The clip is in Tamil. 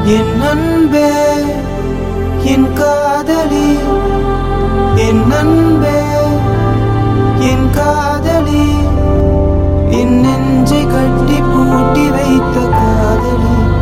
என் அன்பே என் காதலி, என் அன்பே என் காதலி, என் நெஞ்சை கட்டி பூட்டி வைத்த காதலி.